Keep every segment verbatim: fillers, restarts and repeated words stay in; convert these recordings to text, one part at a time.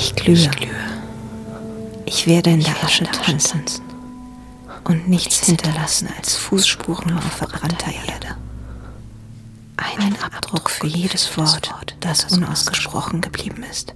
Ich glühe. Ich werde in der Asche tanzen und nichts hinterlassen als Fußspuren auf verbrannter Erde. Ein Abdruck für jedes Wort, das unausgesprochen geblieben ist.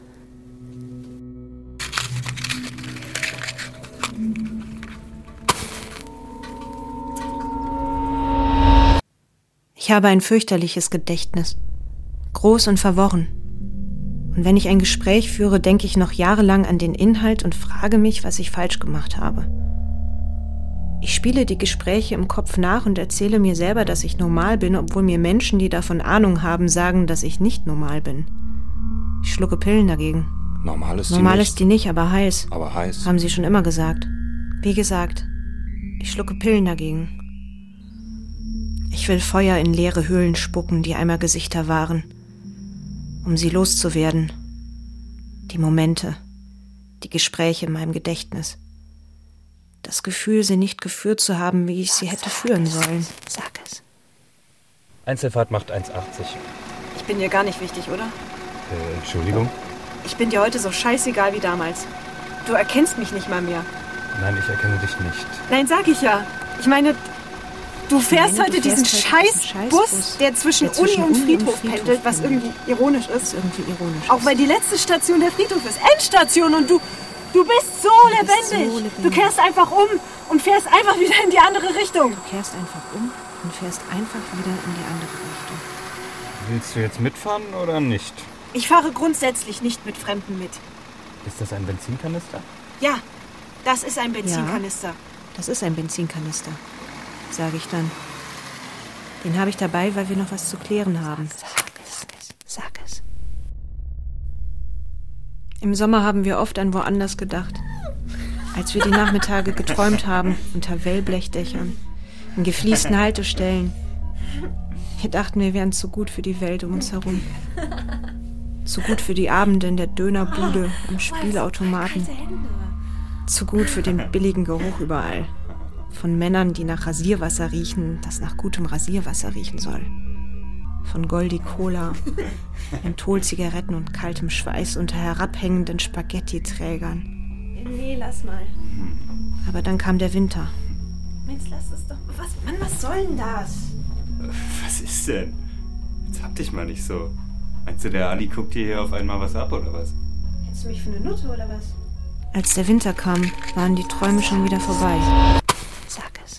Ich habe ein fürchterliches Gedächtnis, groß und verworren. Und wenn ich ein Gespräch führe, denke ich noch jahrelang an den Inhalt und frage mich, was ich falsch gemacht habe. Ich spiele die Gespräche im Kopf nach und erzähle mir selber, dass ich normal bin, obwohl mir Menschen, die davon Ahnung haben, sagen, dass ich nicht normal bin. Ich schlucke Pillen dagegen. Normal ist die Normal nicht. ist die nicht, aber heiß. Aber heiß. Haben sie schon immer gesagt. Wie gesagt, ich schlucke Pillen dagegen. Ich will Feuer in leere Höhlen spucken, die einmal Gesichter waren, um sie loszuwerden. Die Momente, die Gespräche in meinem Gedächtnis. Das Gefühl, sie nicht geführt zu haben, wie ich sie hätte führen sollen. Sag es. Einzelfahrt macht eins achtzig. Ich bin dir gar nicht wichtig, oder? Äh, Entschuldigung? Ich bin dir heute so scheißegal wie damals. Du erkennst mich nicht mal mehr. Nein, ich erkenne dich nicht. Nein, sag ich ja. Ich meine, du fährst meine, heute du diesen fährst scheiß heute diesen scheiß Bus, Bus, der zwischen, der zwischen Uni und Uni und Friedhof Friedhof pendelt, was pendelt. irgendwie ironisch Das ist. ist irgendwie ironisch. Auch weil die letzte Station der Friedhof ist. Endstation und du, du bist so Du bist lebendig. so lebendig. Du kehrst einfach um und fährst einfach wieder in die andere Richtung. Du kehrst einfach um und fährst einfach wieder in die andere Richtung. Willst du jetzt mitfahren oder nicht? Ich fahre grundsätzlich nicht mit Fremden mit. Ist das ein Benzinkanister? Ja, das ist ein Benzinkanister. Das ist ein Benzinkanister, sage ich dann. Den habe ich dabei, weil wir noch was zu klären haben. Sag es, sag es. Im Sommer haben wir oft an woanders gedacht. Als wir die Nachmittage geträumt haben, unter Wellblechdächern, in gefliesten Haltestellen. Wir dachten, wir wären zu gut für die Welt um uns herum. Zu gut für die Abende in der Dönerbude, am Spielautomaten. Zu gut für den billigen Geruch überall. Von Männern, die nach Rasierwasser riechen, das nach gutem Rasierwasser riechen soll. Von Goldi Cola, Mentholzigaretten und kaltem Schweiß unter herabhängenden Spaghetti-Trägern. Nee, lass mal. Aber dann kam der Winter. Mensch, lass es doch. Was, Mann, was soll denn das? Was ist denn? Jetzt hab dich mal nicht so. Meinst du, der Ali guckt dir hier auf einmal was ab, oder was? Hältst du mich für eine Nutte, oder was? Als der Winter kam, waren die Träume schon wieder vorbei. Sag es.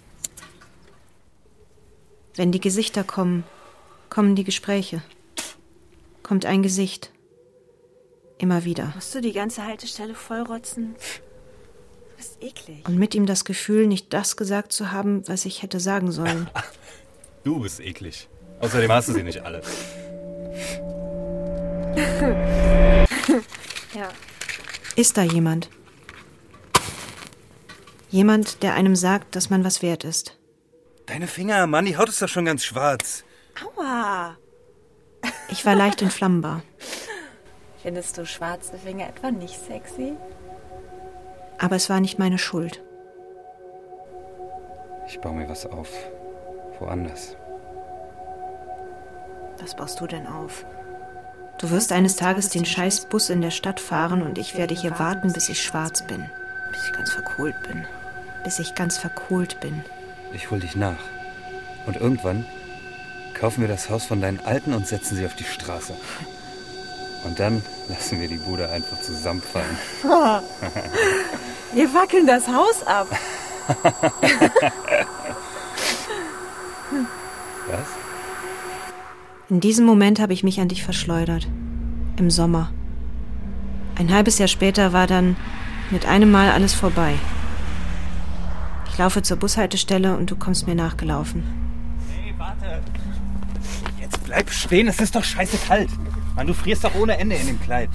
Wenn die Gesichter kommen, kommen die Gespräche. Kommt ein Gesicht. Immer wieder. Musst du die ganze Haltestelle vollrotzen? Du bist eklig. Und mit ihm das Gefühl, nicht das gesagt zu haben, was ich hätte sagen sollen. Du bist eklig. Außerdem hast du sie nicht alle. Ja. Ist da jemand? Jemand, der einem sagt, dass man was wert ist. Deine Finger, Mann, die Haut ist doch schon ganz schwarz. Aua. Ich war leicht entflammbar. Findest du schwarze Finger etwa nicht sexy? Aber es war nicht meine Schuld. Ich baue mir was auf. Woanders. Was baust du denn auf? Du wirst eines Tages den scheiß Bus in der Stadt fahren und ich werde hier warten, bis ich schwarz bin. Bis ich ganz verkohlt bin. Bis ich ganz verkohlt bin. Ich hol dich nach. Und irgendwann kaufen wir das Haus von deinen Alten und setzen sie auf die Straße. Und dann lassen wir die Bude einfach zusammenfallen. Wir wackeln das Haus ab. Was? In diesem Moment habe ich mich an dich verschleudert. Im Sommer. Ein halbes Jahr später war dann mit einem Mal alles vorbei. Ich laufe zur Bushaltestelle und du kommst mir nachgelaufen. Hey, warte. Jetzt bleib stehen, es ist doch scheiße kalt. Mann, du frierst doch ohne Ende in dem Kleid.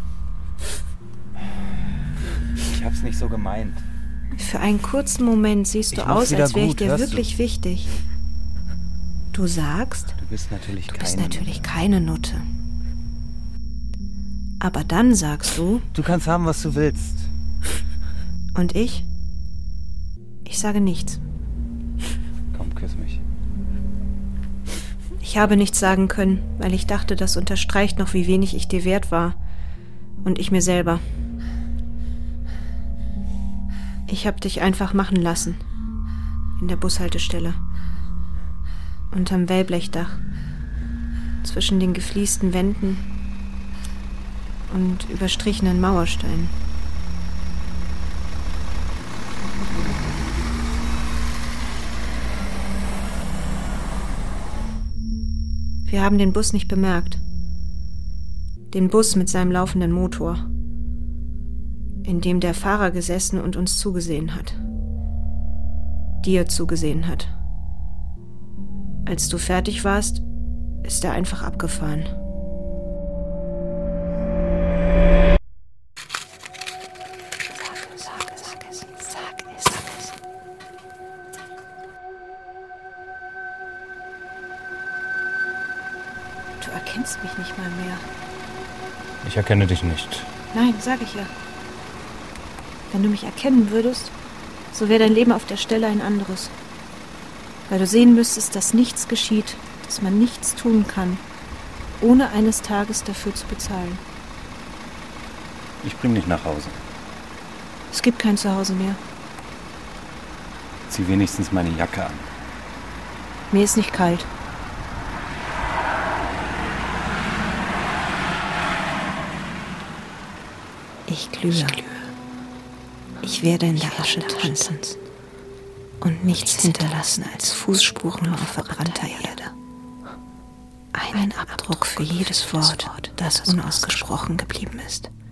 Ich hab's nicht so gemeint. Für einen kurzen Moment siehst du Ich mach's aus, wieder als wäre ich gut, dir hörst wirklich du? wichtig. Du sagst, Du bist natürlich du bist keine natürlich keine Nutte. Aber dann sagst du, Du kannst haben, was du willst. und ich? Ich sage nichts. Komm, küss mich. Ich habe nichts sagen können, weil ich dachte, das unterstreicht noch, wie wenig ich dir wert war. Und ich mir selber. Ich hab dich einfach machen lassen. In der Bushaltestelle. Unterm Wellblechdach. Zwischen den gefliesten Wänden und überstrichenen Mauersteinen. Wir haben den Bus nicht bemerkt. Den Bus mit seinem laufenden Motor, in dem der Fahrer gesessen und uns zugesehen hat. Dir zugesehen hat. Als du fertig warst, ist er einfach abgefahren. Sag, sag, sag es, sag es, sag es. Du erkennst mich nicht mal mehr. Ich erkenne dich nicht. Nein, sag ich ja. Wenn du mich erkennen würdest, so wäre dein Leben auf der Stelle ein anderes. Weil du sehen müsstest, dass nichts geschieht, dass man nichts tun kann, ohne eines Tages dafür zu bezahlen. Ich bring dich nach Hause. Es gibt kein Zuhause mehr. Zieh wenigstens meine Jacke an. Mir ist nicht kalt. Ich glühe. Ich werde in der Asche tanzen und nichts hinterlassen als Fußspuren auf verbrannter Erde. Einen Abdruck für jedes Wort, das unausgesprochen geblieben ist.